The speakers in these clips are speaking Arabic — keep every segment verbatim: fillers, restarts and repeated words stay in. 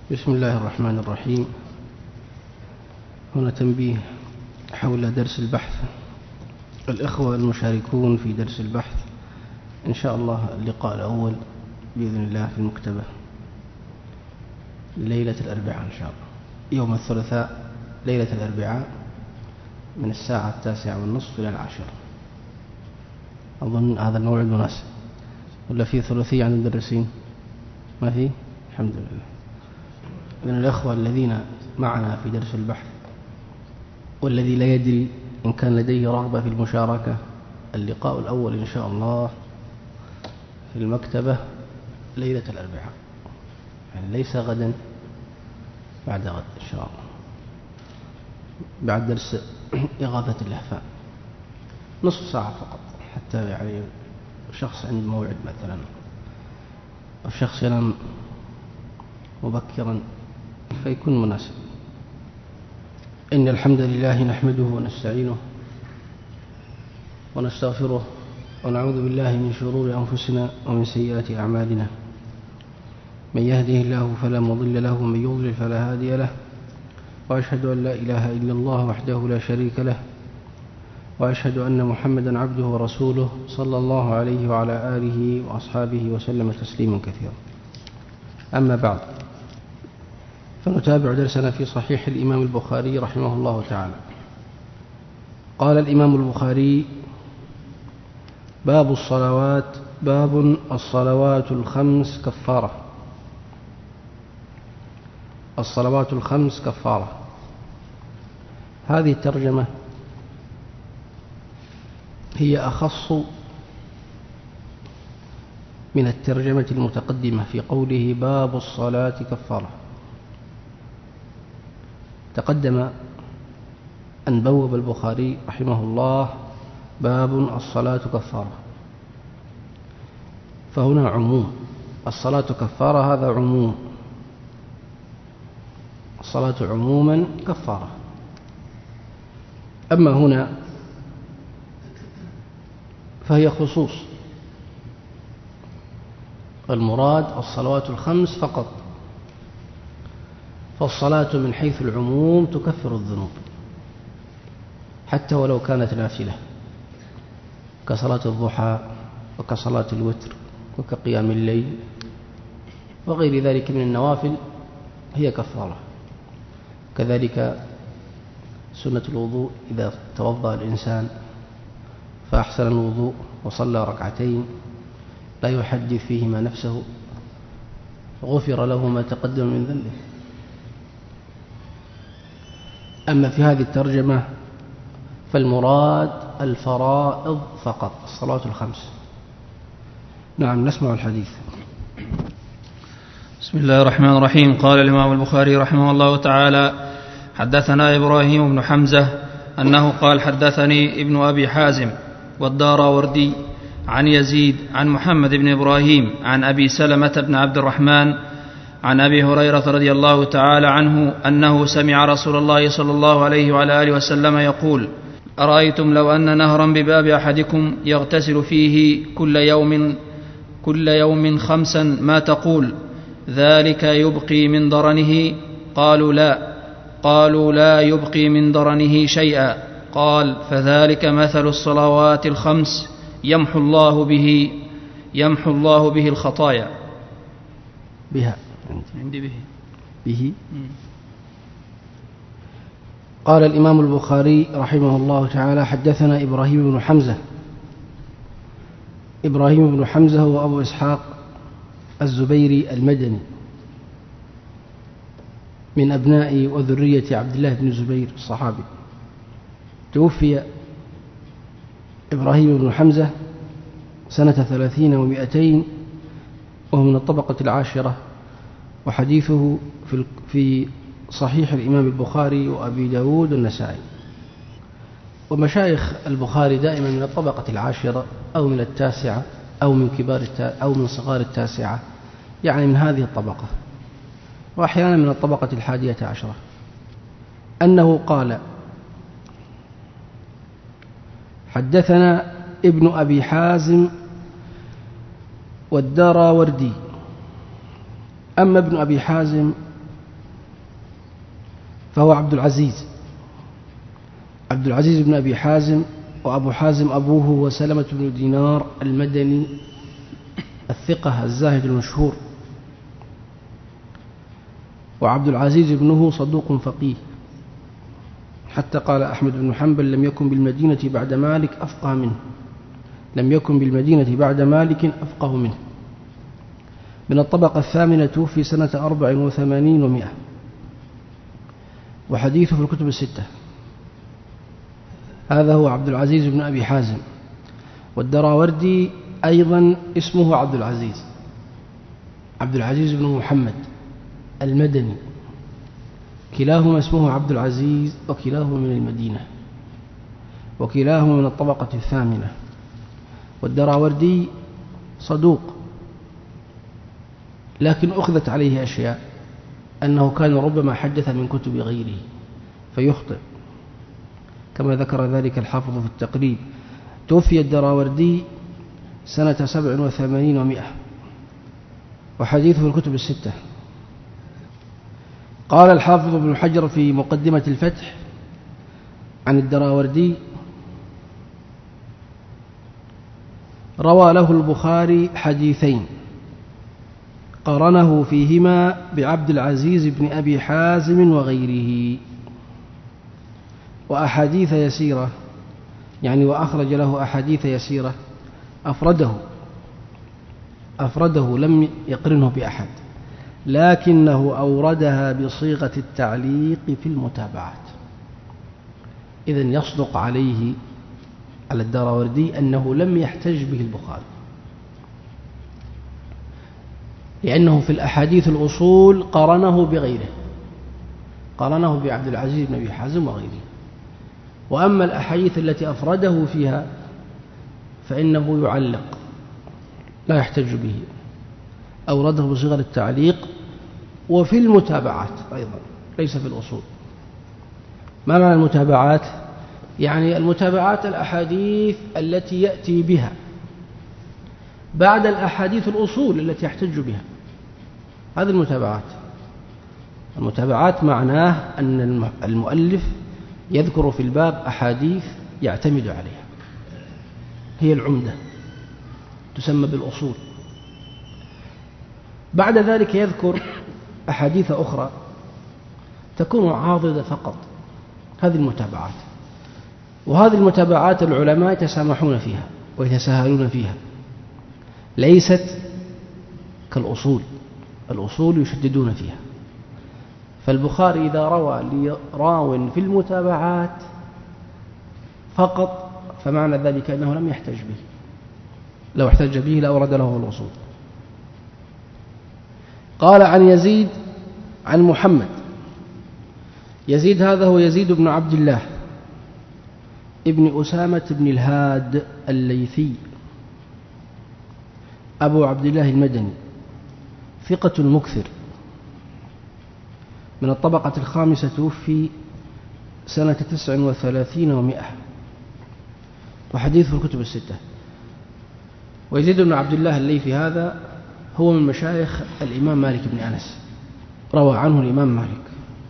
بسم الله الرحمن الرحيم. هنا تنبيه حول درس البحث. الإخوة المشاركون في درس البحث إن شاء الله اللقاء الأول بإذن الله في المكتبة ليلة الأربعاء إن شاء الله، يوم الثلاثاء ليلة الأربعاء من الساعة التاسعة والنصف إلى العاشرة. أظن هذا الموعد مناسب، ولا في ثلاثية عند المدرسين؟ ما في؟ الحمد لله. من الأخوة الذين معنا في درس البحث والذي لا يدري إن كان لديه رغبة في المشاركة، اللقاء الأول إن شاء الله في المكتبة ليلة الأربعاء، يعني ليس غدا، بعد غد إن شاء الله، بعد درس إغاثة اللهفان، نصف ساعة فقط، حتى يعني شخص عند موعد مثلا أو شخص ينام مبكرا فيكون مناسب. إن الحمد لله نحمده ونستعينه ونستغفره ونعوذ بالله من شرور أنفسنا ومن سيئات أعمالنا. من يهده الله فلا مضل له ومن يضلل فلا هادي له، وأشهد أن لا إله إلا الله وحده لا شريك له، وأشهد أن محمدا عبده ورسوله صلى الله عليه وعلى آله وأصحابه وسلم تسليما كثيرا. أما بعد، فنتابع درسنا في صحيح الإمام البخاري رحمه الله تعالى. قال الإمام البخاري: باب الصلوات باب الصلوات الخمس كفارة. الصلوات الخمس كفارة. هذه الترجمة هي أخص من الترجمة المتقدمة في قوله باب الصلاة كفارة. تقدم أن بوب البخاري رحمه الله باب الصلاة كفارة، فهنا عموم. الصلاة كفارة هذا عموم، الصلاة عموما كفارة. أما هنا فهي خصوص، المراد الصلوات الخمس فقط. فالصلاة من حيث العموم تكفر الذنوب حتى ولو كانت نافلة، كصلاة الضحى وكصلاة الوتر وكقيام الليل وغير ذلك من النوافل، هي كفارة. كذلك سنة الوضوء، إذا توضأ الإنسان فأحسن الوضوء وصلى ركعتين لا يحدث فيهما نفسه غفر له ما تقدم من ذنبه. أما في هذه الترجمة فالمراد الفرائض فقط، الصلاة الخمس. نعم، نسمع الحديث. بسم الله الرحمن الرحيم. قال الإمام البخاري رحمه الله تعالى: حدثنا إبراهيم بن حمزة أنه قال حدثني ابن أبي حازم والداراوردي عن يزيد عن محمد بن إبراهيم عن أبي سلمة بن عبد الرحمن عن أبي هريرة رضي الله تعالى عنه أنه سمع رسول الله صلى الله عليه وعلى آله وسلم يقول: أرأيتم لو أن نهرا بباب أحدكم يغتسل فيه كل يوم كل يوم خمسا ما تقول؟ ذلك يبقي من درنه؟ قالوا لا. قالوا لا يبقي من درنه شيئا. قال: فذلك مثل الصلوات الخمس يمحو الله به يمحو الله به الخطايا. بها عندي به به قال الإمام البخاري رحمه الله تعالى: حدثنا إبراهيم بن حمزة. إبراهيم بن حمزة هو أبو إسحاق الزبيري المدني، من أبناء وذرية عبد الله بن الزبير الصحابي. توفي إبراهيم بن حمزة سنة ثلاثين ومائتين، وهو من الطبقة العاشرة، وحديثه في صحيح الإمام البخاري وأبي داود والنسائي. ومشايخ البخاري دائما من الطبقة العاشرة أو من التاسعة أو من كبار أو من صغار التاسعة، يعني من هذه الطبقة، وأحيانا من الطبقة الحادية عشرة. أنه قال: حدثنا ابن أبي حازم والداراوردي. أما ابن أبي حازم فهو عبد العزيز عبد العزيز بن أبي حازم، وأبو حازم أبوه هو سلمة بن دينار المدني الثقة الزاهد المشهور، وعبد العزيز ابنه صدوق فقيه، حتى قال أحمد بن حنبل لم يكن بالمدينة بعد مالك أفقه منه لم يكن بالمدينة بعد مالك أفقه منه. من الطبقة الثامنة توفي سنة أربع وثمانين ومائة، وحديثه في الكتب الستة. هذا هو عبد العزيز بن أبي حازم. والدراوردي أيضا اسمه عبد العزيز عبد العزيز بن محمد المدني، كلاهما اسمه عبد العزيز، وكلاهما من المدينة، وكلاهما من الطبقة الثامنة. والدراوردي صدوق، لكن أخذت عليه أشياء، أنه كان ربما حدث من كتب غيره فيخطئ، كما ذكر ذلك الحافظ في التقريب. توفي الدراوردي سنة سبع وثمانين ومائة، وحديثه في الكتب الستة. قال الحافظ ابن حجر في مقدمة الفتح عن الدراوردي: روى له البخاري حديثين قرنه فيهما بعبد العزيز بن أبي حازم وغيره، وأحاديث يسيرة، يعني وأخرج له أحاديث يسيرة أفرده أفرده لم يقرنه بأحد، لكنه أوردها بصيغة التعليق في المتابعات. إذن يصدق عليه على الدراوردي أنه لم يحتج به البخاري، لأنه في الأحاديث الأصول قرنه بغيره، قرنه بعبد العزيز بن أبي حازم وغيره. وأما الأحاديث التي أفرده فيها فإنه يعلق لا يحتج به، أورده بصيغة التعليق، وفي المتابعات أيضا ليس في الأصول. ما معنى المتابعات؟ يعني المتابعات الأحاديث التي يأتي بها بعد الأحاديث الأصول التي يحتج بها، هذه المتابعات. المتابعات معناه أن المؤلف يذكر في الباب أحاديث يعتمد عليها، هي العمدة، تسمى بالأصول. بعد ذلك يذكر أحاديث أخرى تكون عاضدة فقط، هذه المتابعات. وهذه المتابعات العلماء يتسامحون فيها ويتساهلون فيها، ليست كالأصول، الأصول يشددون فيها. فالبخاري إذا روى لراو في المتابعات فقط فمعنى ذلك أنه لم يحتج به، لو احتج به لأورد له الأصول. قال عن يزيد عن محمد. يزيد هذا هو يزيد بن عبد الله ابن أسامة بن الهاد الليثي أبو عبد الله المدني، ثقة مكثر، من الطبقة الخامسة، توفي سنة تسع وثلاثين ومائة، وحديثه في الكتب الستة. ويزيد بن عبد الله الليثي هذا هو من مشايخ الإمام مالك بن أنس، روى عنه الإمام مالك.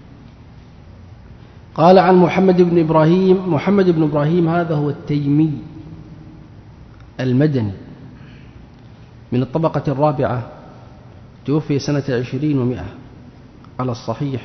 قال عن محمد بن إبراهيم. محمد بن إبراهيم هذا هو التيمي المدني، من الطبقة الرابعة، توفي سنة عشرين ومائة على الصحيح،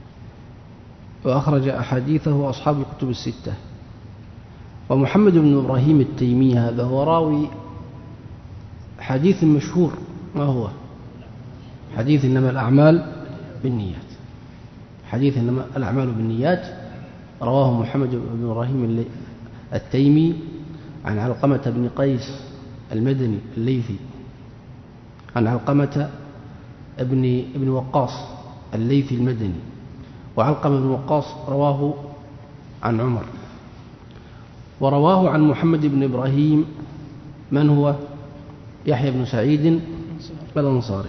وأخرج أحاديثه أصحاب الكتب الستة. ومحمد بن إبراهيم التيمي هذا هو راوي حديث مشهور، ما هو؟ حديث إنما الأعمال بالنيات. حديث إنما الأعمال بالنيات رواه محمد بن إبراهيم التيمي عن علقمة بن قيس المدني الليثي، عن علقمة ابن ابن وقاص الليثي المدني. وعلقمة بن وقاص رواه عن عمر. ورواه عن محمد بن إبراهيم من هو؟ يحيى بن سعيد الأنصاري.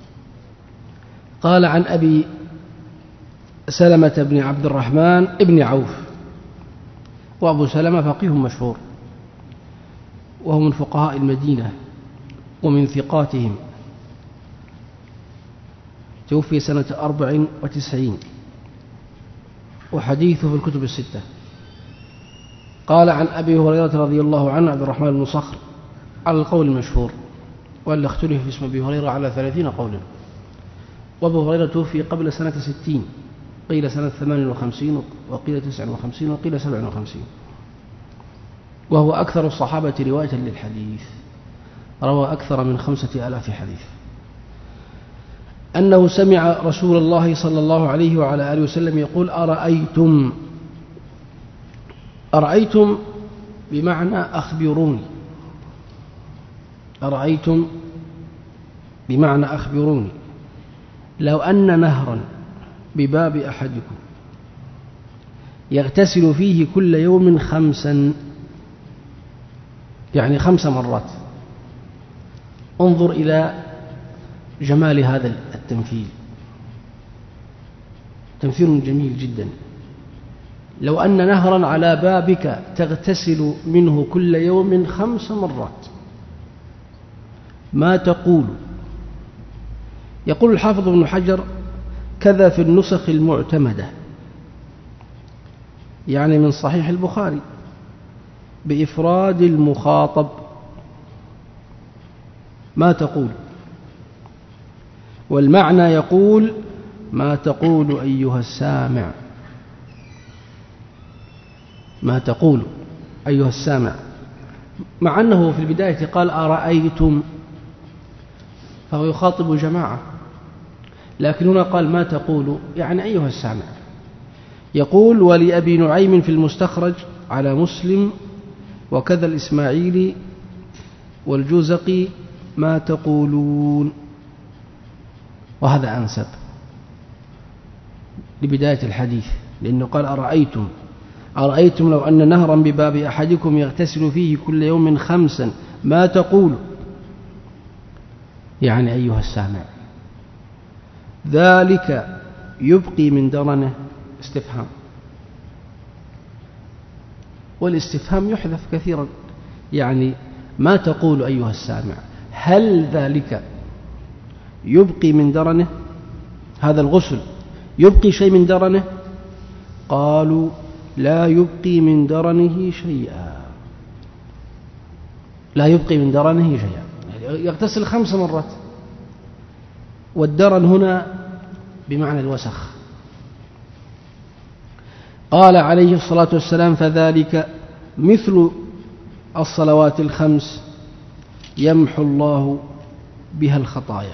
قال عن أبي سلمة بن عبد الرحمن ابن عوف. وأبو سلمة فقيه مشهور، وهو من فقهاء المدينة ومن ثقاتهم، توفي سنة أربع وتسعين. وحديثه في الكتب الستة. قال عن أبي هريرة رضي الله عنه عبد الرحمن بن صخر على القول المشهور، وأن اختلف في اسم أبي هريرة على ثلاثين قولا. وأبو هريرة توفي قبل سنة ستين، قيل سنة ثمان وخمسين وقيل تسع وخمسين وقيل سبع وخمسين، وهو أكثر الصحابة رواية للحديث، روى أكثر من خمسة آلاف حديث. أنه سمع رسول الله صلى الله عليه وعلى آله وسلم يقول: أرأيتم. أرأيتم بمعنى أخبروني، أرأيتم بمعنى أخبروني لو أن نهرا بباب أحدكم يغتسل فيه كل يوم خمسا، يعني خمس مرات. انظر إلى جمال هذا التمثيل، تمثيل جميل جدا. لو أن نهرا على بابك تغتسل منه كل يوم خمس مرات ما تقول؟ يقول الحافظ ابن حجر: كذا في النسخ المعتمدة، يعني من صحيح البخاري، بإفراد المخاطب ما تقول، والمعنى يقول: ما تقول أيها السامع، ما تقول أيها السامع، مع أنه في البداية قال: أرأيتم، فهو يخاطب جماعة، لكن هنا قال: ما تقول، يعني أيها السامع. يقول: ولأبي نعيم في المستخرج على مسلم وكذا الإسماعيلي والجوزقي ما تقولون، وهذا أنسب لبداية الحديث، لأنه قال: أرأيتم. أرأيتم لو أن نهرا بباب أحدكم يغتسل فيه كل يوم خمسا ما تقول، يعني أيها السامع. ذلك يبقي من درنه استفهام، والاستفهام يحذف كثيرا، يعني ما تقول أيها السامع، هل ذلك يبقي من درنه؟ هذا الغسل يبقي شيء من درنه؟ قالوا: لا يبقي من درنه شيئا، لا يبقي من درنه شيئا، يغتسل خمس مرات. والدرن هنا بمعنى الوسخ. قال عليه الصلاة والسلام: فذلك مثل الصلوات الخمس يمحو الله بها الخطايا.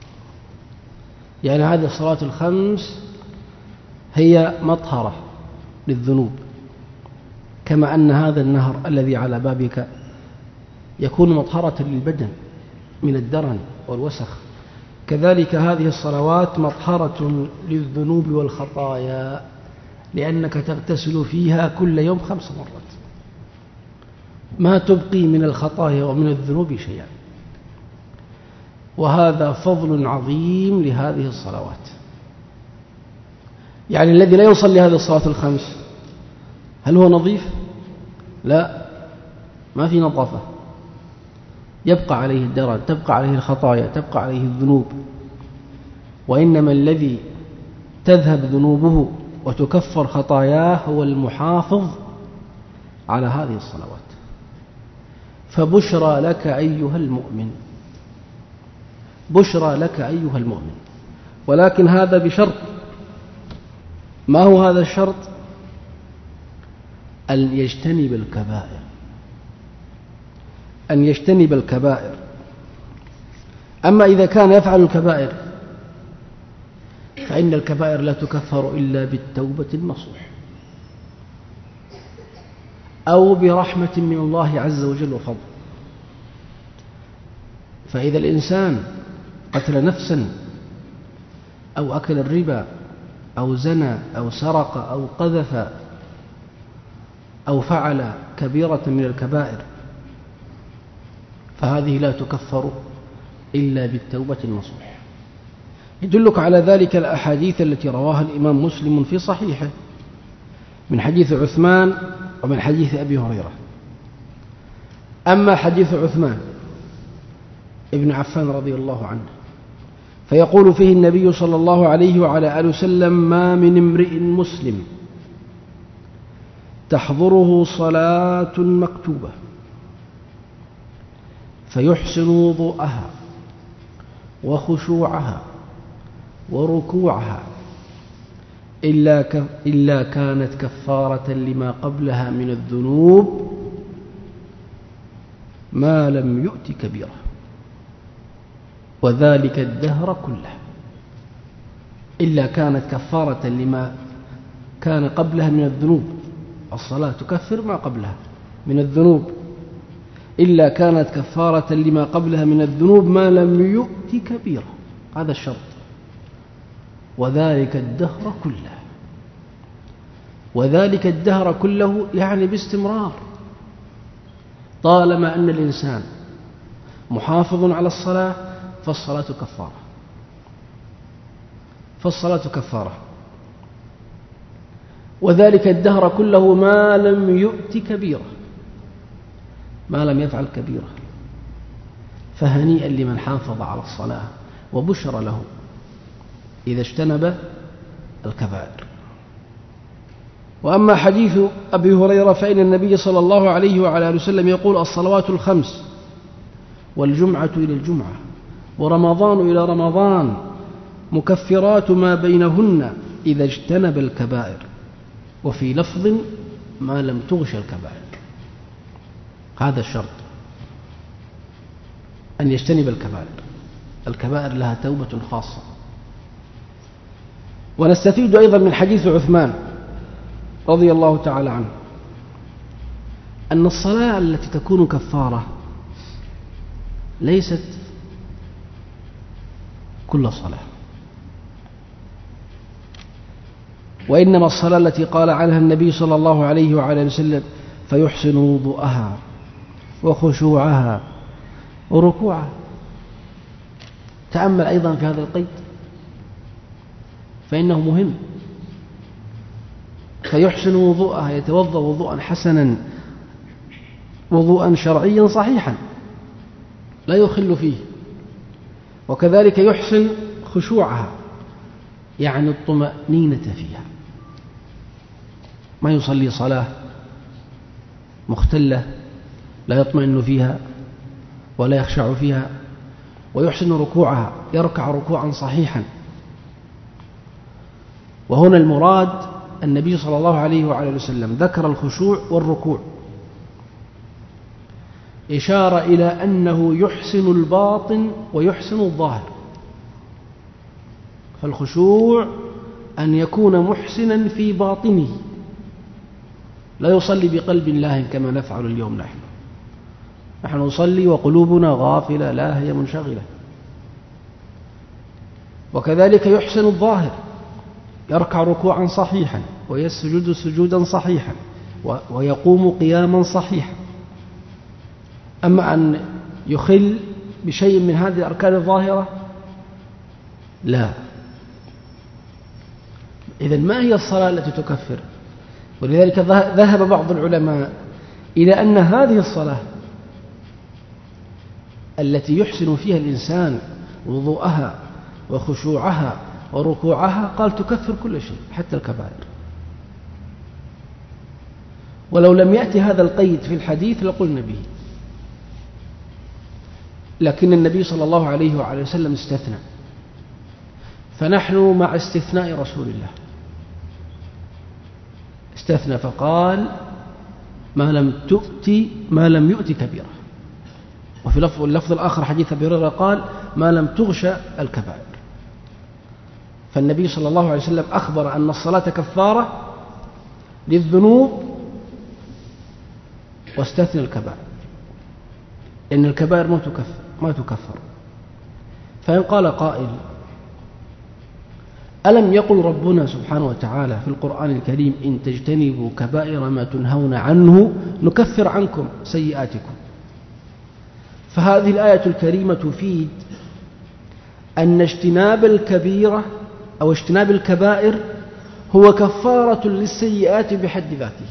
يعني هذه الصلوات الخمس هي مطهرة للذنوب، كما أن هذا النهر الذي على بابك يكون مطهرة للبدن من الدرن والوسخ، كذلك هذه الصلوات مطهرة للذنوب والخطايا، لأنك تغتسل فيها كل يوم خمس مرات، ما تبقي من الخطايا ومن الذنوب شيئا. وهذا فضل عظيم لهذه الصلوات. يعني الذي لا يصلي هذه الصلوات الخمس هل هو نظيف؟ لا، ما في نظافة، يبقى عليه الدرن، تبقى عليه الخطايا، تبقى عليه الذنوب. وإنما الذي تذهب ذنوبه وتكفر خطاياه هو المحافظ على هذه الصلوات. فبشرى لك أيها المؤمن، بشرى لك أيها المؤمن، ولكن هذا بشرط. ما هو هذا الشرط؟ أن يجتنب الكبائر، أن يجتنب الكبائر. أما إذا كان يفعل الكبائر فإن الكبائر لا تكفر إلا بالتوبة النصوح أو برحمة من الله عز وجل وفضل. فإذا الإنسان قتل نفسا أو أكل الربا أو زنى أو سرق أو قذف أو فعل كبيرة من الكبائر فهذه لا تكفر إلا بالتوبة النصوح. يدلك على ذلك الأحاديث التي رواها الإمام مسلم في صحيحه من حديث عثمان ومن حديث أبي هريرة. أما حديث عثمان ابن عفان رضي الله عنه فيقول فيه النبي صلى الله عليه وعلى آله وسلم: ما من امرئ مسلم تحضره صلاة مكتوبة فيحسن وضوءها وخشوعها وركوعها إلا, ك... إلا كانت كفارة لما قبلها من الذنوب ما لم يؤت كبيرة، وذلك الدهر كله. إلا كانت كفارة لما كان قبلها من الذنوب، الصلاة تكفر ما قبلها من الذنوب، إلا كانت كفارة لما قبلها من الذنوب ما لم يؤت كبيرة، هذا الشرط. وذلك الدهر كله، وذلك الدهر كله يعني باستمرار، طالما أن الإنسان محافظ على الصلاة فالصلاة كفارة، فالصلاة كفارة. وذلك الدهر كله ما لم يؤت كبيرة، ما لم يفعل كبيرة. فهنيئا لمن حافظ على الصلاة، وبشر له إذا اجتنب الكبائر. وأما حديث أبي هريرة فإن النبي صلى الله عليه وعلى آله وسلم يقول: الصلوات الخمس والجمعة إلى الجمعة ورمضان إلى رمضان مكفرات ما بينهن إذا اجتنب الكبائر، وفي لفظ ما لم تغش الكبائر. هذا الشرط، أن يجتنب الكبائر. الكبائر لها توبة خاصة. ونستفيد أيضا من حديث عثمان رضي الله تعالى عنه أن الصلاة التي تكون كفارة ليست كل صلاة، وإنما الصلاة التي قال عنها النبي صلى الله عليه وعلى وسلم: فيحسن وضوءها وخشوعها وركوعها. تأمل أيضا في هذا القيد فإنه مهم. فيحسن وضوءها، يتوضأ وضوءا حسنا، وضوءا شرعيا صحيحا لا يخل فيه. وكذلك يحسن خشوعها، يعني الطمأنينة فيها، ما يصلي صلاة مختلة لا يطمئن فيها ولا يخشع فيها. ويحسن ركوعها، يركع ركوعا صحيحا. وهنا المراد النبي صلى الله عليه وعلى وسلم ذكر الخشوع والركوع إشارة إلى أنه يحسن الباطن ويحسن الظاهر. فالخشوع أن يكون محسنا في باطنه، لا يصلي بقلب لاهٍ كما نفعل اليوم. نحن نحن نصلي وقلوبنا غافلة لاهية منشغلة. وكذلك يحسن الظاهر، يركع ركوعا صحيحا ويسجد سجودا صحيحا ويقوم قياما صحيحا. أما أن يخل بشيء من هذه الأركان الظاهرة لا. إذن ما هي الصلاة التي تكفر؟ ولذلك ذهب بعض العلماء إلى أن هذه الصلاة التي يحسن فيها الإنسان وضوءها وخشوعها وركوعها، قال تكفر كل شيء حتى الكبائر. ولو لم يأتي هذا القيد في الحديث لقلنا به، لكن النبي صلى الله عليه وعلى وسلم استثنى، فنحن مع استثناء رسول الله. استثنى فقال: ما لم تؤتي ما لم يؤتي كبيرة. وفي اللفظ الآخر حديث أبي هريرة قال: ما لم تغش الكبائر. فالنبي صلى الله عليه وسلم أخبر أن الصلاة كفارة للذنوب واستثنى الكبائر، لأن الكبائر ما تكفر, ما تكفر. فإن قال قائل: ألم يقل ربنا سبحانه وتعالى في القرآن الكريم: إن تجتنبوا كبائر ما تنهون عنه نكفر عنكم سيئاتكم؟ فهذه الآية الكريمة تفيد أن اجتناب الكبيرة أو اجتناب الكبائر هو كفارة للسيئات بحد ذاته،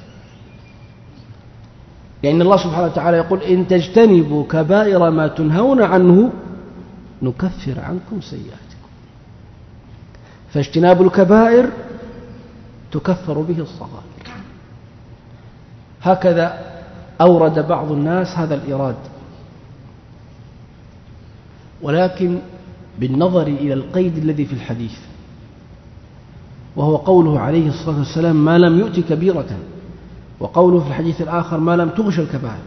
لأن الله سبحانه وتعالى يقول: إن تجتنبوا كبائر ما تنهون عنه نكفر عنكم سيئاتكم. فاجتناب الكبائر تكفر به الصغائر، هكذا أورد بعض الناس هذا الإيراد، ولكن بالنظر إلى القيد الذي في الحديث، وهو قوله عليه الصلاة والسلام ما لم يؤت كبيرة، وقوله في الحديث الآخر ما لم تغش الكبائر،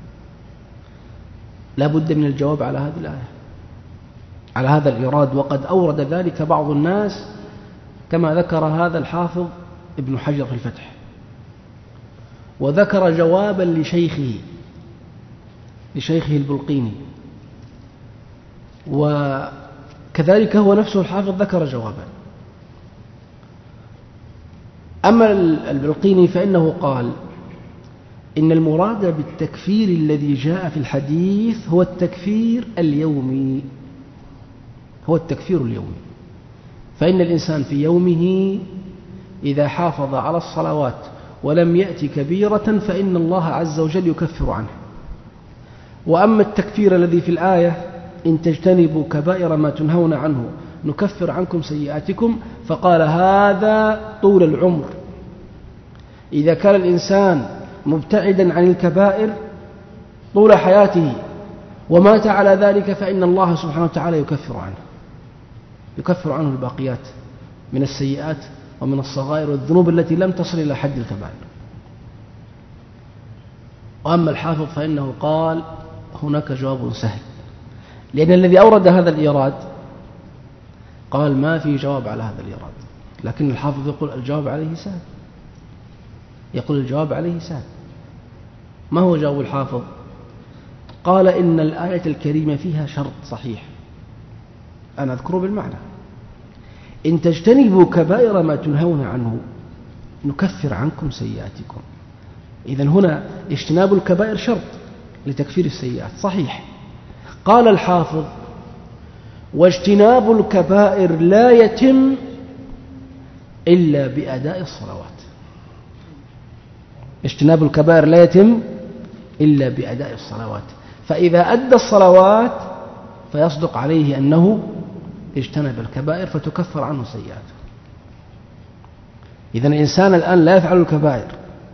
لا بد من الجواب على هذه الآية، على هذا الإيراد. وقد أورد ذلك بعض الناس كما ذكر هذا الحافظ ابن حجر في الفتح، وذكر جوابا لشيخه لشيخه البلقيني، وكذلك هو نفسه الحافظ ذكر جوابا. أما البلقيني فإنه قال إن المراد بالتكفير الذي جاء في الحديث هو التكفير اليومي، هو التكفير اليومي، فإن الإنسان في يومه إذا حافظ على الصلوات ولم يأتي كبيرة فإن الله عز وجل يكفر عنه. وأما التكفير الذي في الآية إن تجتنبوا كبائر ما تنهون عنه نكفر عنكم سيئاتكم، فقال هذا طول العمر، إذا كان الإنسان مبتعدا عن الكبائر طول حياته ومات على ذلك فإن الله سبحانه وتعالى يكفر عنه يكفر عنه الباقيات من السيئات ومن الصغائر والذنوب التي لم تصل إلى حد الكبائر. وأما الحافظ فإنه قال هناك جواب سهل، لأن الذي أورد هذا الإيراد قال ما في جواب على هذا الإيراد، لكن الحافظ يقول الجواب عليه سهل، يقول الجواب عليه سهل. ما هو جواب الحافظ؟ قال إن الآية الكريمة فيها شرط صحيح أنا أذكره بالمعنى، إن تجتنبوا كبائر ما تنهون عنه نكفر عنكم سيئاتكم. إذن هنا اجتناب الكبائر شرط لتكفير السيئات صحيح. قال الحافظ واجتناب الكبائر لا يتم إلا بأداء الصلوات، اجتناب الكبائر لا يتم إلا بأداء الصلوات، فإذا أدى الصلوات فيصدق عليه أنه اجتنب الكبائر فتكفر عنه سيئاته. إذن الإنسان الآن لا يفعل الكبائر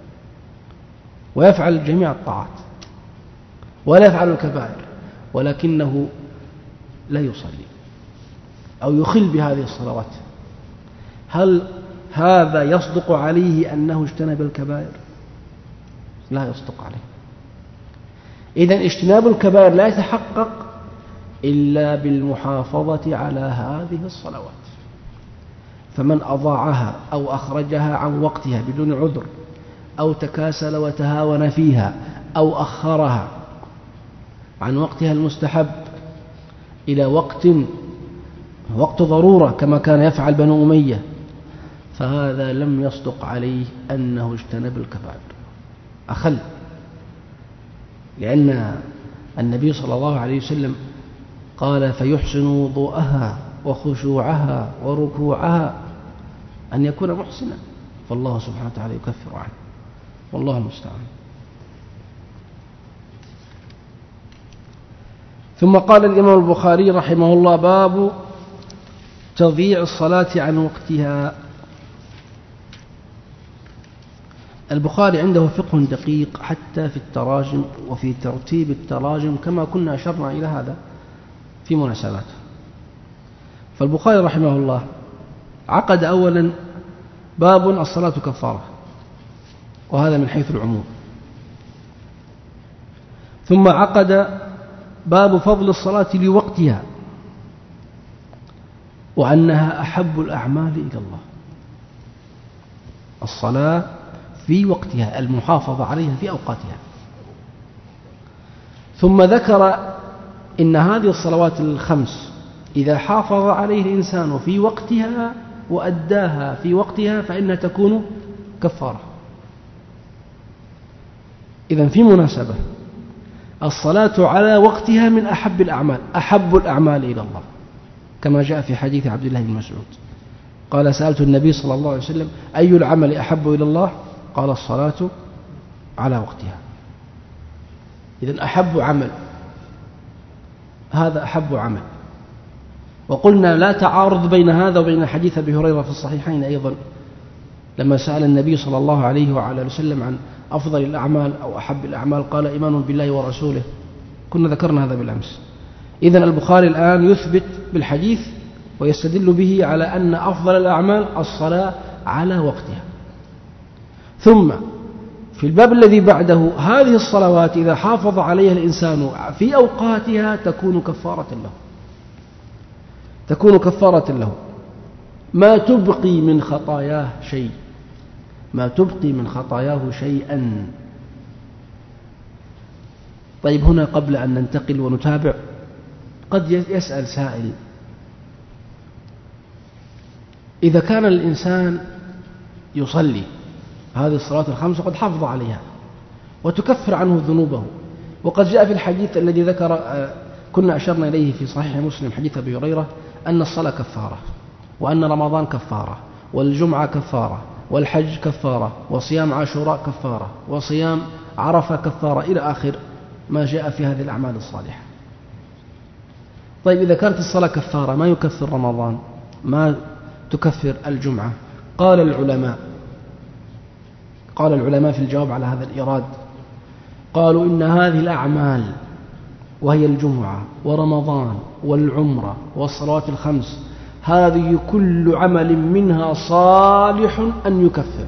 ويفعل جميع الطاعات ولا يفعل الكبائر، ولكنه لا يصلي أو يخل بهذه الصلوات، هل هذا يصدق عليه أنه اجتنب الكبائر؟ لا يصدق عليه. إذن اجتناب الكبائر لا يتحقق إلا بالمحافظة على هذه الصلوات، فمن أضاعها أو أخرجها عن وقتها بدون عذر أو تكاسل وتهاون فيها أو أخرها عن وقتها المستحب إلى وقت وقت ضرورة كما كان يفعل بنو أمية، فهذا لم يصدق عليه أنه اجتنب الكبائر، أخل، لأن النبي صلى الله عليه وسلم قال فيحسن وضوءها وخشوعها وركوعها أن يكون محسنا، فالله سبحانه وتعالى يكفر عنه، والله المستعان. ثم قال الإمام البخاري رحمه الله باب تضييع الصلاة عن وقتها. البخاري عنده فقه دقيق حتى في التراجم وفي ترتيب التراجم كما كنا أشرنا إلى هذا في مناسباته. فالبخاري رحمه الله عقد أولا باب الصلاة كفارة، وهذا من حيث العموم، ثم عقد باب فضل الصلاة لوقتها وأنها أحب الأعمال إلى الله، الصلاة في وقتها المحافظة عليها في أوقاتها. ثم ذكر إن هذه الصلوات الخمس إذا حافظ عليه الإنسان في وقتها وأداها في وقتها فإنها تكون كفارة. إذن في مناسبة الصلاة على وقتها من أحب الأعمال، أحب الأعمال إلى الله، كما جاء في حديث عبد الله بن مسعود قال سألت النبي صلى الله عليه وسلم أي العمل أحب إلى الله؟ قال الصلاة على وقتها. إذن أحب عمل، هذا أحب عمل. وقلنا لا تعارض بين هذا وبين حديث أبي هريرة في الصحيحين أيضا لما سأل النبي صلى الله عليه وعلى وسلم عن أفضل الأعمال أو أحب الأعمال قال إيمان بالله ورسوله. كنا ذكرنا هذا بالأمس. إذن البخاري الآن يثبت بالحديث ويستدل به على أن أفضل الأعمال الصلاة على وقتها. ثم في الباب الذي بعده هذه الصلوات إذا حافظ عليها الإنسان في أوقاتها تكون كفارة له، تكون كفارة له، ما تبقي من خطاياه شيء، ما تبقي من خطاياه شيئا. طيب هنا قبل أن ننتقل ونتابع قد يسأل سائل: إذا كان الإنسان يصلي هذه الصلاة الخمس وقد حافظ عليها وتكفر عنه ذنوبه، وقد جاء في الحديث الذي ذكر كنا أشرنا إليه في صحيح مسلم حديث أبي هريرة أن الصلاة كفارة، وأن رمضان كفارة، والجمعة كفارة، والحج كفارة، وصيام عاشوراء كفارة، وصيام عرفة كفارة، إلى آخر ما جاء في هذه الأعمال الصالحة. طيب إذا كانت الصلاة كفارة ما يكفر رمضان، ما تكفر الجمعة؟ قال العلماء قال العلماء في الجواب على هذا الإيراد، قالوا إن هذه الأعمال وهي الجمعة ورمضان والعمرة والصلوات الخمس هذه كل عمل منها صالح أن يكفر،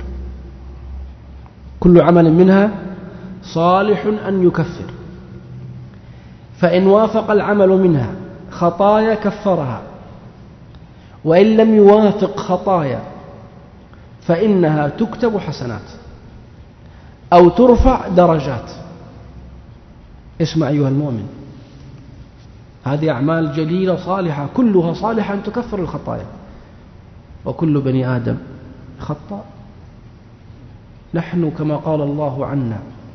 كل عمل منها صالح أن يكفر، فإن وافق العمل منها خطايا كفرها، وإن لم يوافق خطايا فإنها تكتب حسنات أو ترفع درجات. اسمع أيها المؤمن، هذه أعمال جليلة صالحة كلها صالحة أن تكفر الخطايا، وكل بني آدم خطاء. نحن كما قال الله عنا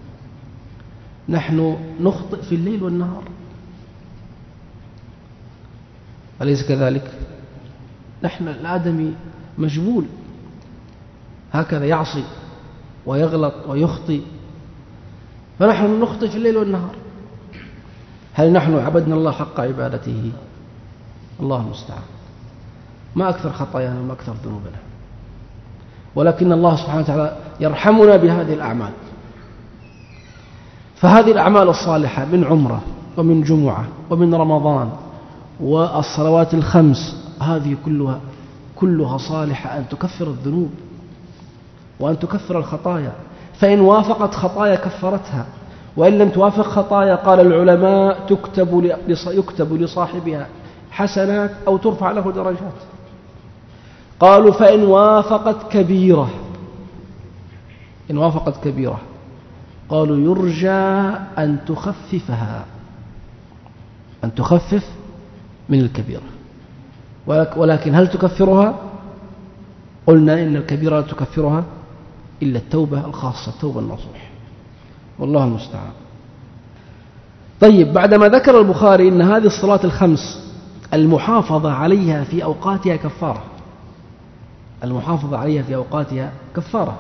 نحن نخطئ في الليل والنهار، أليس كذلك؟ نحن الآدمي مجبول هكذا يعصي ويغلط ويخطئ، فنحن نخطئ في الليل والنهار. هل نحن عبدنا الله حق عبادته؟ الله المستعان. ما أكثر خطايانا وما أكثر ذنوبنا، ولكن الله سبحانه وتعالى يرحمنا بهذه الأعمال. فهذه الأعمال الصالحة من عمرة ومن جمعة ومن رمضان والصلوات الخمس هذه كلها كلها صالحة أن تكفر الذنوب وأن تكفر الخطايا، فإن وافقت خطايا كفرتها، وإن لم توافق خطايا قال العلماء تكتب يكتب لصاحبها حسنات أو ترفع له درجات. قالوا فإن وافقت كبيرة، إن وافقت كبيرة قالوا يرجى أن تخففها، أن تخفف من الكبيرة، ولكن هل تكفرها؟ قلنا إن الكبيرة لا تكفرها إلا التوبة الخاصة، التوبة النصوح، والله المستعان. طيب بعدما ذكر البخاري إن هذه الصلاة الخمس المحافظة عليها في أوقاتها كفارة، المحافظة عليها في أوقاتها كفارة،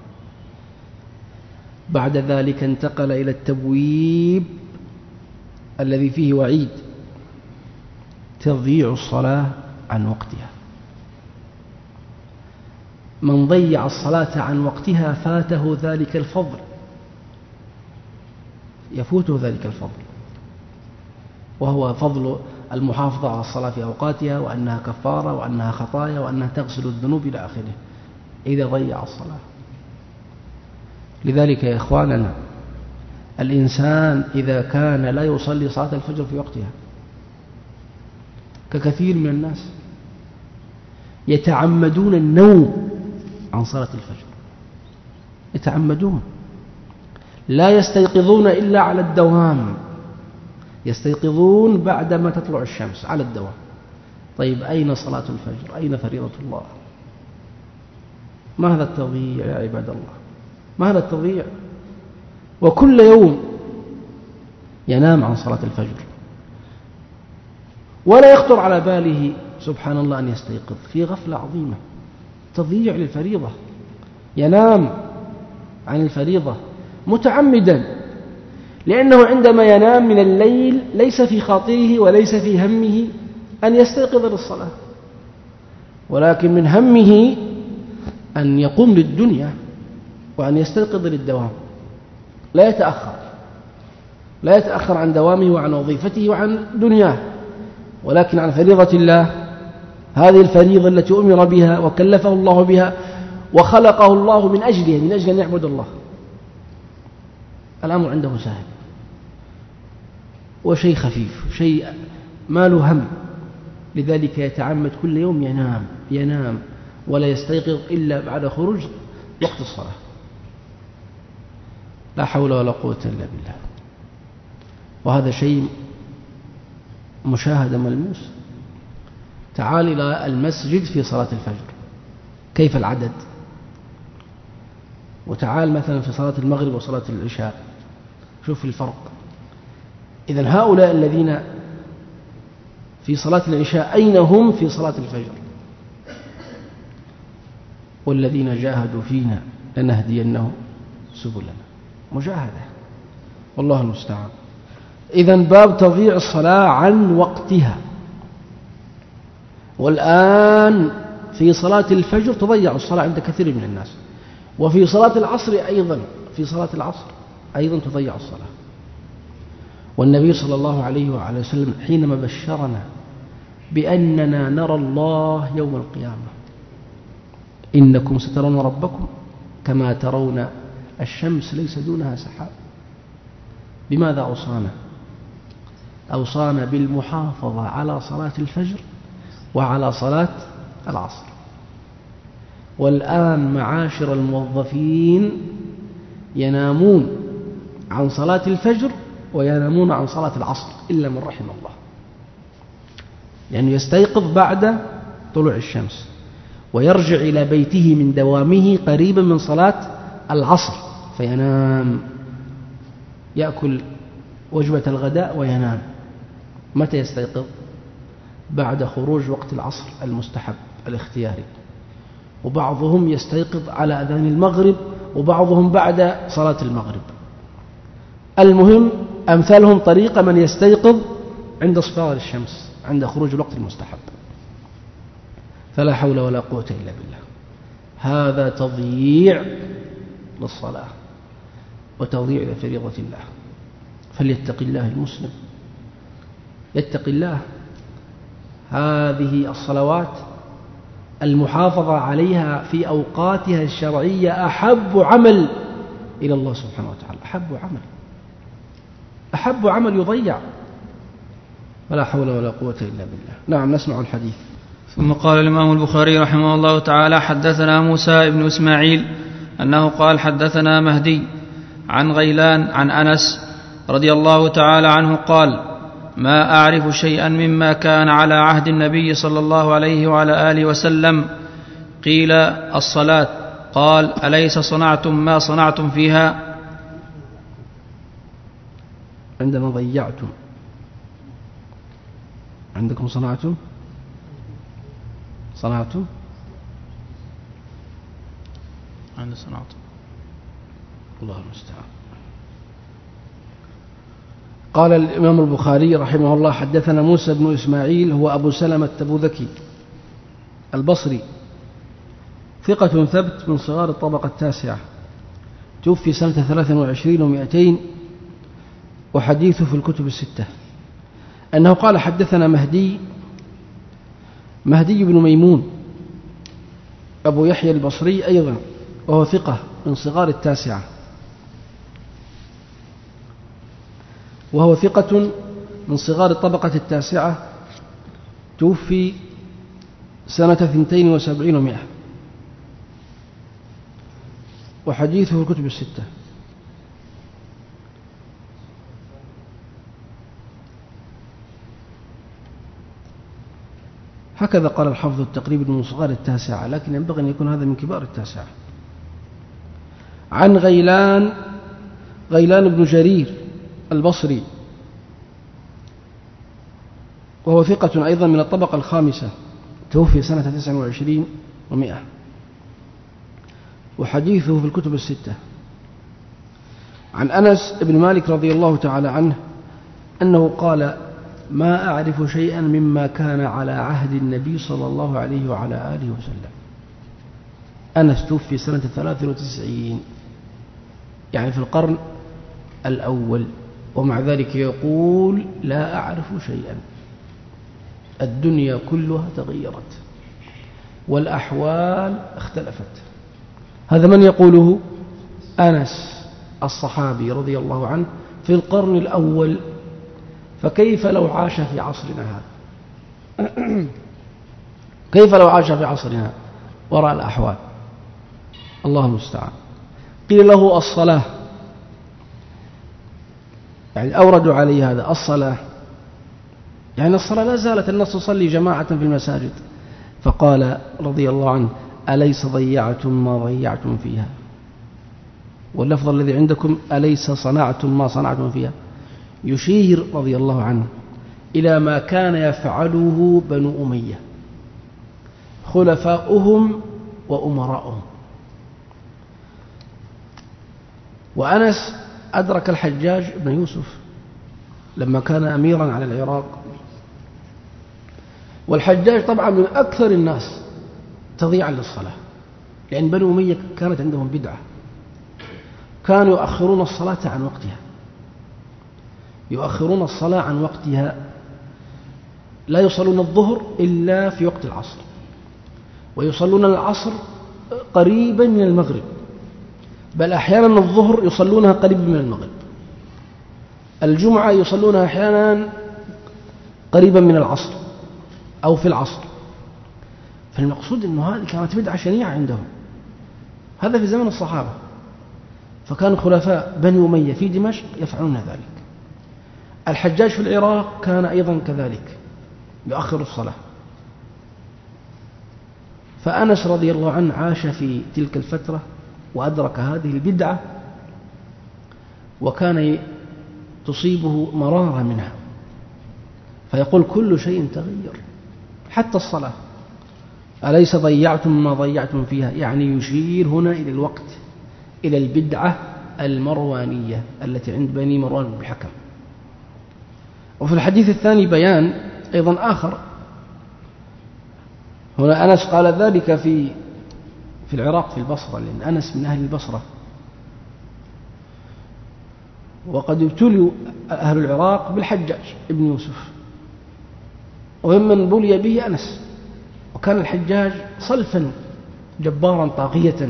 بعد ذلك انتقل إلى التبويب الذي فيه وعيد: تضييع الصلاة عن وقتها. من ضيع الصلاة عن وقتها فاته ذلك الفضل، يفوته ذلك الفضل، وهو فضل المحافظة على الصلاة في أوقاتها، وأنها كفارة، وأنها خطايا، وأنها تغسل الذنوب إلى آخره إذا ضيع الصلاة. لذلك يا إخواننا الإنسان إذا كان لا يصلي صلاة الفجر في وقتها ككثير من الناس يتعمدون النوم عن صلاة الفجر، يتعمدون، لا يستيقظون إلا على الدوام، يستيقظون بعدما تطلع الشمس على الدوام. طيب أين صلاة الفجر؟ أين فريضة الله؟ ما هذا التضييع يا عباد الله؟ ما هذا التضييع؟ وكل يوم ينام عن صلاة الفجر ولا يخطر على باله سبحان الله أن يستيقظ، في غفلة عظيمة، تضييع للفريضة، ينام عن الفريضة متعمدا، لأنه عندما ينام من الليل ليس في خاطره وليس في همه أن يستيقظ للصلاة، ولكن من همه أن يقوم للدنيا وأن يستيقظ للدوام. لا يتأخر لا يتأخر عن دوامه وعن وظيفته وعن دنياه، ولكن عن فريضة الله، هذه الفريضة التي أمر بها وكلفه الله بها وخلقه الله من أجلها، من أجل أن يعبد الله. الأمر عنده سهل وشيء خفيف، شيء ما له هم، لذلك يتعمد كل يوم ينام ينام ولا يستيقظ إلا بعد خروج وقت الصلاة. لا حول ولا قوة إلا بالله. وهذا شيء مشاهد ملموس. تعال إلى المسجد في صلاة الفجر، كيف العدد؟ وتعال مثلا في صلاة المغرب وصلاة العشاء، شوف الفرق. إذن هؤلاء الذين في صلاة العشاء أين هم في صلاة الفجر؟ والذين جاهدوا فينا لنهدينهم سبلنا. مجاهدة، والله المستعان. إذن باب تضييع الصلاة عن وقتها. والآن في صلاة الفجر تضيع الصلاة عند كثير من الناس، وفي صلاة العصر أيضا في صلاة العصر أيضا تضيع الصلاة. والنبي صلى الله عليه وعلى وسلم حينما بشرنا بأننا نرى الله يوم القيامة، إنكم سترون ربكم كما ترون الشمس ليس دونها سحاب. بماذا أوصانا؟ أوصانا بالمحافظة على صلاة الفجر وعلى صلاة العصر. والآن معاشر الموظفين ينامون عن صلاة الفجر وينامون عن صلاة العصر إلا من رحم الله، لأنه يعني يستيقظ بعد طلوع الشمس ويرجع إلى بيته من دوامه قريبا من صلاة العصر فينام، يأكل وجبة الغداء وينام. متى يستيقظ؟ بعد خروج وقت العصر المستحب الاختياري. وبعضهم يستيقظ على أذان المغرب، وبعضهم بعد صلاة المغرب. المهم أمثالهم طريقة من يستيقظ عند اصفرار الشمس، عند خروج الوقت المستحب. فلا حول ولا قوة إلا بالله. هذا تضييع للصلاة وتضييع لفريضة الله. فليتق الله المسلم، يتق الله. هذه الصلوات المحافظة عليها في أوقاتها الشرعية أحب عمل إلى الله سبحانه وتعالى، أحب عمل أحب عمل يضيع. ولا حول ولا قوة إلا بالله. نعم، نسمع الحديث. ثم قال الإمام البخاري رحمه الله تعالى: حدثنا موسى بن إسماعيل أنه قال حدثنا مهدي عن غيلان عن أنس رضي الله تعالى عنه قال: ما أعرف شيئا مما كان على عهد النبي صلى الله عليه وعلى آله وسلم. قيل: الصلاة. قال: أليس صنعتم ما صنعتم فيها؟ عندما ضيعتم، عندكم صنعتم صنعتم عند صنعتم. الله المستعان. قال الإمام البخاري رحمه الله: حدثنا موسى بن إسماعيل، هو أبو سلمة التبوذكي البصري، ثقة ثبت من صغار الطبقة التاسعة، توفي سنة ثلاث وعشرين ومائتين، وحديثه في الكتب الستة. أنه قال: حدثنا مهدي مهدي بن ميمون أبو يحيى البصري أيضا، وهو ثقة من صغار التاسعة، وهو ثقة من صغار الطبقة التاسعة، توفي سنة اثنتين وسبعين ومائة، وحديثه في الكتب الستة. هكذا قال الحافظ التقريب من صغار التاسعة، لكن ينبغي أن يكون هذا من كبار التاسعة. عن غيلان غيلان بن جرير البصري، وهو ثقة أيضا من الطبقة الخامسة، توفي سنة تسع وعشرين ومائة، وحديثه في الكتب الستة. عن أنس بن مالك رضي الله تعالى عنه أنه قال: ما أعرف شيئا مما كان على عهد النبي صلى الله عليه وعلى آله وسلم. أنس توفي سنة ثلاث وتسعين، يعني في القرن الأول، ومع ذلك يقول لا أعرف شيئا. الدنيا كلها تغيرت والأحوال اختلفت. هذا من يقوله؟ أنس الصحابي رضي الله عنه في القرن الأول. فكيف لو عاش في عصرنا هذا؟ كيف لو عاش في عصرنا وراء الأحوال؟ الله المستعان. قيل له الصلاة، يعني أوردوا عليه هذا الصلاة، يعني الصلاة لا زالت الناس تصلي جماعة في المساجد. فقال رضي الله عنه أليس ضيعتم ما ضيعتم فيها؟ واللفظ الذي عندكم أليس صنعتم ما صنعتم فيها؟ يشير رضي الله عنه إلى ما كان يفعله بنو أمية خلفاؤهم وأمراؤهم. وأنس أدرك الحجاج بن يوسف لما كان أميرا على العراق، والحجاج طبعا من أكثر الناس تضييعا للصلاة، لأن بنو أمية كانت عندهم بدعة، كانوا يؤخرون الصلاة عن وقتها، يؤخرون الصلاة عن وقتها، لا يصلون الظهر إلا في وقت العصر، ويصلون العصر قريبا من المغرب، بل أحيانا الظهر يصلونها قريبا من المغرب، الجمعة يصلونها أحيانا قريبا من العصر أو في العصر. فالمقصود أنه هذه كانت بدعة شنيعة عندهم، هذا في زمن الصحابة. فكان خلفاء بني أمية في دمشق يفعلون ذلك. الحجاج في العراق كان أيضا كذلك يؤخر الصلاة. فأنس رضي الله عنه عاش في تلك الفترة وأدرك هذه البدعة، وكان تصيبه مرارة منها، فيقول كل شيء تغير حتى الصلاة. أليس ضيعتم ما ضيعتم فيها؟ يعني يشير هنا إلى الوقت، إلى البدعة المروانية التي عند بني مروان بن الحكم. وفي الحديث الثاني بيان أيضا آخر. هنا أنس قال ذلك في في العراق في البصرة، لأن أنس من أهل البصرة، وقد ابتلوا أهل العراق بالحجاج ابن يوسف، وممن بلي به أنس. وكان الحجاج صلفا جبارا طاغية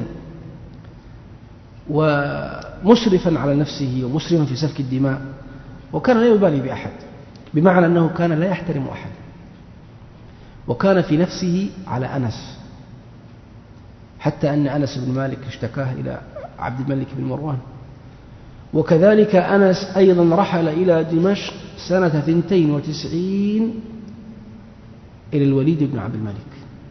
ومسرفا على نفسه ومسرفا في سفك الدماء، وكان لا يبالي بأحد، بمعنى أنه كان لا يحترم أحد، وكان في نفسه على أنس، حتى أن أنس بن مالك اشتكاه إلى عبد الملك بن مروان. وكذلك أنس أيضا رحل إلى دمشق سنة اثنتين وتسعين إلى الوليد بن عبد الملك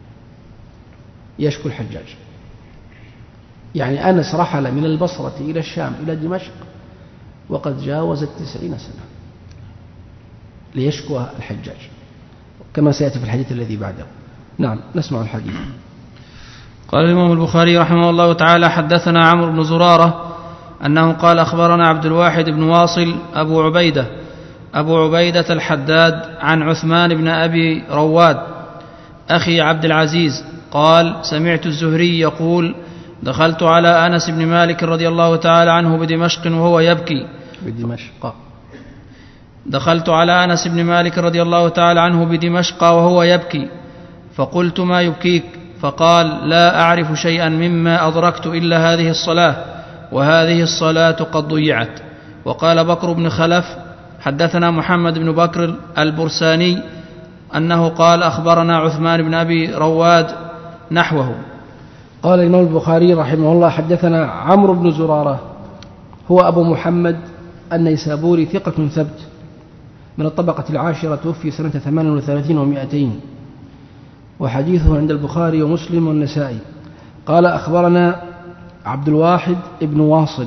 يشكو الحجاج. يعني أنس رحل من البصرة إلى الشام إلى دمشق وقد جاوز التسعين سنة ليشكو الحجاج، كما سيأتي في الحديث الذي بعده. نعم، نسمع الحديث. قال الإمام البخاري رحمه الله تعالى: حدثنا عمرو بن زرارة أنه قال أخبرنا عبد الواحد بن واصل أبو عبيدة أبو عبيدة الحداد عن عثمان بن أبي رواد أخي عبد العزيز قال: سمعت الزهري يقول: دخلت على أنس بن مالك رضي الله تعالى عنه بدمشق وهو يبكي بدمشق دخلت على أنس بن مالك رضي الله تعالى عنه بدمشق وهو يبكي، فقلت: ما يبكيك؟ فقال: لا أعرف شيئا مما أدركت إلا هذه الصلاة، وهذه الصلاة قد ضيعت. وقال بكر بن خلف: حدثنا محمد بن بكر البرساني أنه قال: أخبرنا عثمان بن أبي رواد نحوه. قال الإمام البخاري رحمه الله: حدثنا عمرو بن زرارة، هو أبو محمد النيسابوري، ثقة ثبت، من الطبقة العاشرة، توفي سنة ثمان وثلاثين ومائتين، وحديثه عند البخاري ومسلم والنسائي. قال: أخبرنا عبد الواحد بن واصل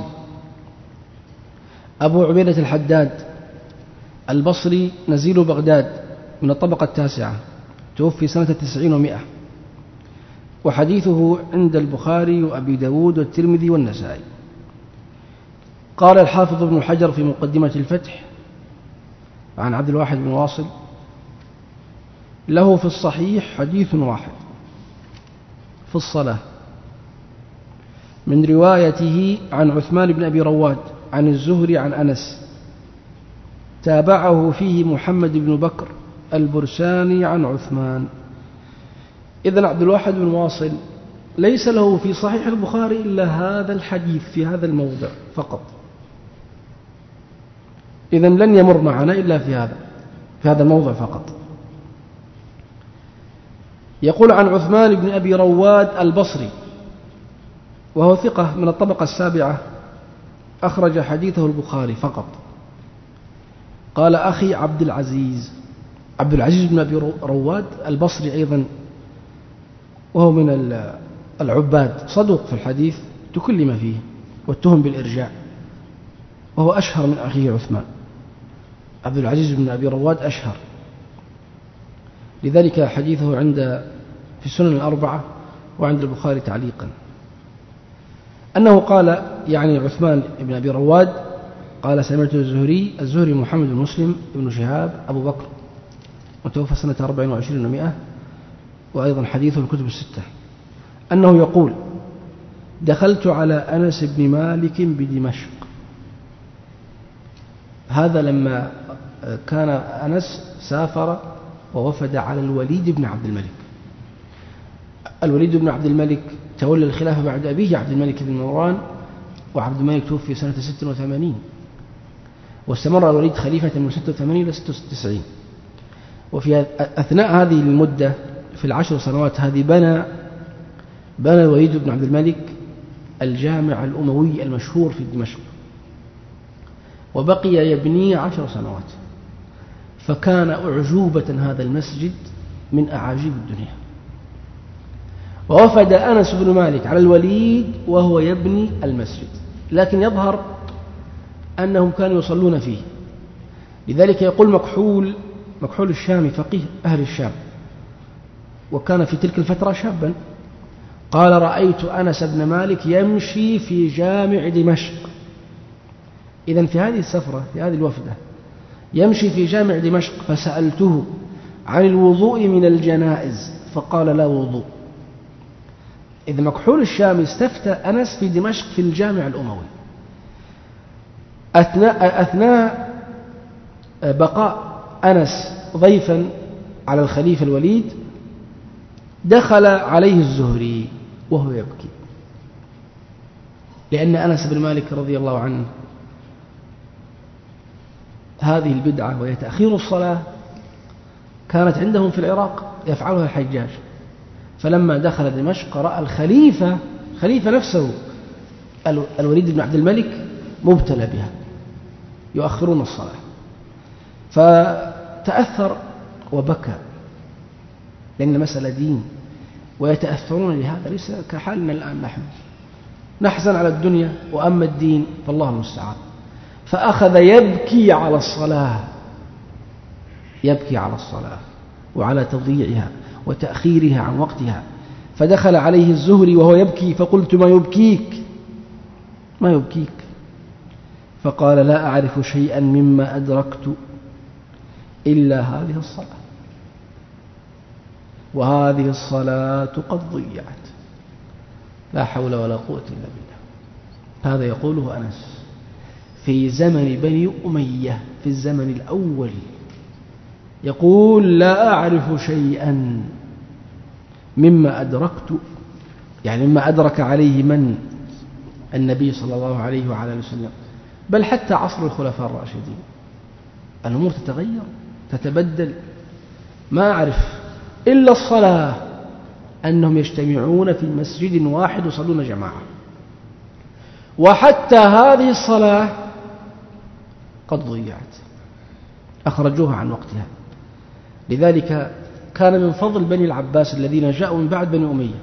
أبو عبيدة الحداد البصري نزيل بغداد، من الطبقة التاسعة، توفي سنة تسعين ومائة، وحديثه عند البخاري وأبي داود والترمذي والنسائي. قال الحافظ ابن حجر في مقدمة الفتح عن عبد الواحد بن واصل: له في الصحيح حديث واحد في الصلاة من روايته عن عثمان بن أبي رواد عن الزهري عن أنس، تابعه فيه محمد بن بكر البرساني عن عثمان. إذن عبد الواحد بن واصل ليس له في صحيح البخاري إلا هذا الحديث في هذا الموضع فقط، إذن لن يمر معنا إلا في هذا في هذا الموضع فقط. يقول عن عثمان بن أبي رواد البصري، وهو ثقة من الطبقة السابعة، أخرج حديثه البخاري فقط. قال أخي عبد العزيز، عبد العزيز بن أبي رواد البصري أيضا، وهو من العباد، صدوق في الحديث، تكلم فيه واتهم بالإرجاع، وهو أشهر من أخيه عثمان. عبد العزيز بن أبي رواد أشهر، لذلك حديثه عند في السنن الأربعة وعند البخاري تعليقا، أنه قال يعني عثمان بن أبي رواد قال سمعت الزهري الزهري محمد بن مسلم بن شهاب أبو بكر متوفى سنة أربع وعشرين ومائة، وأيضا حديثه الكتب الستة، أنه يقول دخلت على أنس بن مالك بدمشق. هذا لما كان أنس سافر ووفد على الوليد بن عبد الملك. الوليد بن عبد الملك تولى الخلافة بعد أبيه عبد الملك بن مروان، وعبد الملك توفي سنة ستة وثمانين، واستمر الوليد خليفة من ستة وثمانين إلى ستة وتسعين. وفي أثناء هذه المدة في العشر سنوات هذه بنى بنى الوليد بن عبد الملك الجامع الأموي المشهور في دمشق، وبقي يبنيه عشر سنوات، فكان أعجوبة هذا المسجد من أعاجيب الدنيا. ووفد أنس بن مالك على الوليد وهو يبني المسجد، لكن يظهر أنهم كانوا يصلون فيه. لذلك يقول مكحول مكحول الشامي فقيه أهل الشام، وكان في تلك الفترة شابا، قال رأيت أنس بن مالك يمشي في جامع دمشق. إذن في هذه السفرة في هذه الوفدة يمشي في جامع دمشق، فسألته عن الوضوء من الجنائز فقال لا وضوء. إذ مكحول الشامي استفتى أنس في دمشق في الجامع الأموي. أثناء, أثناء بقاء أنس ضيفا على الخليفة الوليد دخل عليه الزهري وهو يبكي، لأن أنس بن مالك رضي الله عنه هذه البدعة وهي تأخير الصلاة كانت عندهم في العراق يفعلها الحجاج، فلما دخل دمشق رأى الخليفة خليفة نفسه الوليد بن عبد الملك مبتلى بها، يؤخرون الصلاة، فتأثر وبكى، لأن مسألة دين ويتأثرون لهذا، ليس كحالنا الآن نحن نحزن على الدنيا، وأما الدين فالله المستعان. فأخذ يبكي على الصلاة يبكي على الصلاة وعلى تضييعها وتأخيرها عن وقتها. فدخل عليه الزهري وهو يبكي، فقلت ما يبكيك ما يبكيك فقال لا أعرف شيئا مما أدركت إلا هذه الصلاة، وهذه الصلاة قد ضيعت، لا حول ولا قوة إلا بالله. هذا يقوله أنس في زمن بني أمية في الزمن الأول، يقول لا أعرف شيئا مما أدركت، يعني مما أدرك عليه من النبي صلى الله عليه وعلى آله وسلم، بل حتى عصر الخلفاء الراشدين الأمور تتغير تتبدل. ما أعرف إلا الصلاة أنهم يجتمعون في مسجد واحد ويصلون جماعة، وحتى هذه الصلاة قد ضيعت، أخرجوها عن وقتها. لذلك كان من فضل بني العباس الذين جاءوا من بعد بني أمية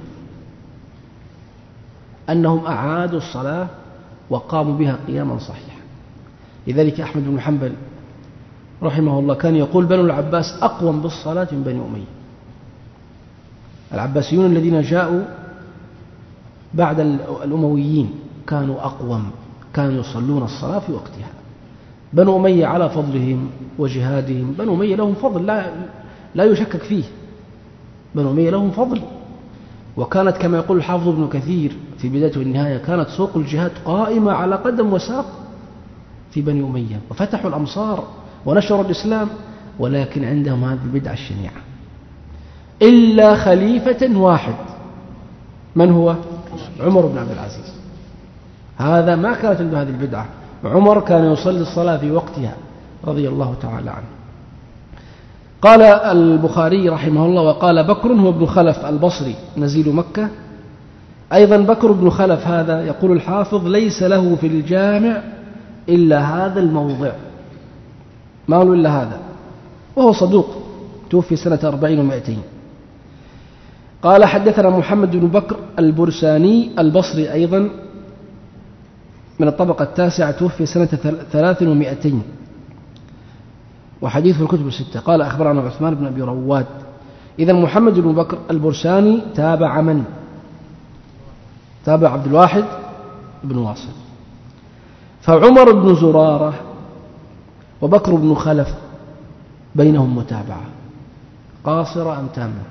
أنهم أعادوا الصلاة وقاموا بها قياما صحيحا. لذلك أحمد بن حنبل رحمه الله كان يقول بنو العباس أقوم بالصلاة من بني أمية. العباسيون الذين جاءوا بعد الأمويين كانوا أقوم، كانوا يصلون الصلاة في وقتها. بنو أمية على فضلهم وجهادهم، بنو أمية لهم فضل لا, لا يشكك فيه، بنو أمية لهم فضل. وكانت كما يقول الحافظ ابن كثير في بداية والنهاية كانت سوق الجهاد قائمة على قدم وساق في بني أمية وفتحوا الأمصار ونشروا الإسلام، ولكن عندهم هذه البدعة الشنيعة إلا خليفة واحد، من هو؟ عمر بن عبد العزيز. هذا ما كانت عنده هذه البدعة. عمر كان يصلي الصلاة في وقتها رضي الله تعالى عنه. قال البخاري رحمه الله: وقال بكر هو ابن خلف البصري نزيل مكة. أيضا بكر بن خلف هذا يقول الحافظ ليس له في الجامع إلا هذا الموضع، ما له إلا هذا، وهو صدوق توفي سنة أربعين ومائتين. قال حدثنا محمد بن بكر البرساني البصري أيضا من الطبقة التاسعة توفي سنة ثلاث ومائتين، وحديث في الكتب الستة. قال أخبرنا عثمان بن أبي رواد. إذا محمد بن بكر البرساني تابع من؟ تابع عبد الواحد بن واصل. فعمر بن زرارة وبكر بن خلف بينهم متابعة قاصرة أم تامة؟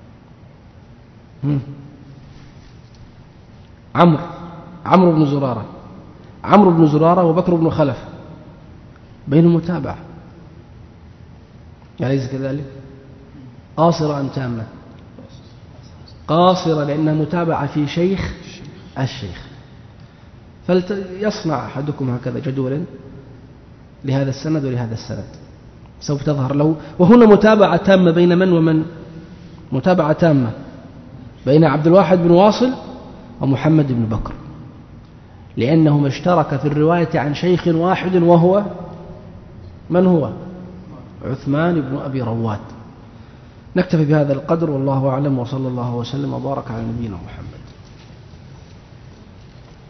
عمرو عمرو بن زرارة عمرو بن زرارة وبكر بن خلف بينهم متابعة، أليس كذلك؟ قاصرة أم تامة؟ قاصرة، لأنها متابعة في شيخ الشيخ. فليصنع أحدكم هكذا جدولا لهذا السند ولهذا السند، سوف تظهر له. وهنا متابعة تامة بين من ومن؟ متابعة تامة بين عبد الواحد بن واصل ومحمد بن بكر، لأنهما اشترك في الرواية عن شيخ واحد، وهو من هو؟ عثمان بن أبي رواد. نكتفي بهذا القدر، والله أعلم، وصلى الله وسلم وبارك على نبينا محمد.